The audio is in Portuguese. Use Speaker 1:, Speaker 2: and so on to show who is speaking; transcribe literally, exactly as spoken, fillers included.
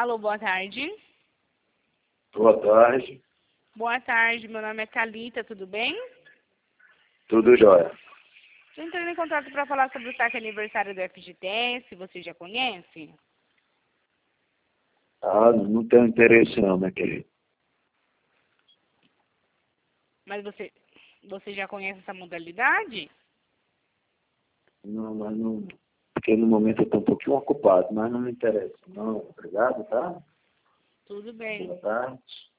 Speaker 1: Alô, boa tarde.
Speaker 2: Boa tarde.
Speaker 1: Boa tarde, meu nome é Thalita, tudo bem?
Speaker 2: Tudo jóia.
Speaker 1: Estou entrando em contato para falar sobre o saque aniversário do F G T S, você já conhece?
Speaker 2: Ah, não tenho interesse não, minha querida.
Speaker 1: Mas você, você já conhece essa modalidade?
Speaker 2: Não, mas não... Porque no momento eu estou um pouquinho ocupado, mas não me interessa. Não, obrigado, tá?
Speaker 1: Tudo bem.
Speaker 2: Boa tarde.